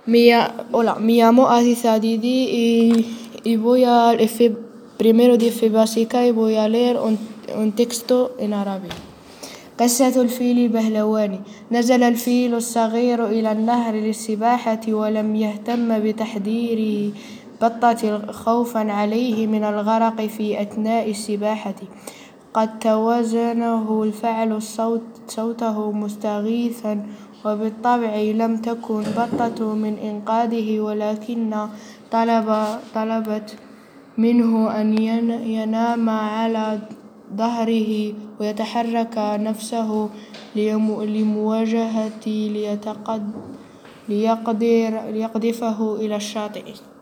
Hola, me llamo Aziza Didi y voy al primero de F básica y voy a leer un texto en árabe. قصة الفيل البهلواني. نزل الفيل الصغير إلى النهر للسباحة ولم يهتم بتحذير بطة خوفا عليه من الغرق في أثناء السباحة. قد توازنه الفعل صوته مستغيثا، وبالطبع لم تكن بطة من إنقاذه، ولكن طلبت منه أن ينام على ظهره ويتحرك نفسه لمواجهة ليقذفه إلى الشاطئ.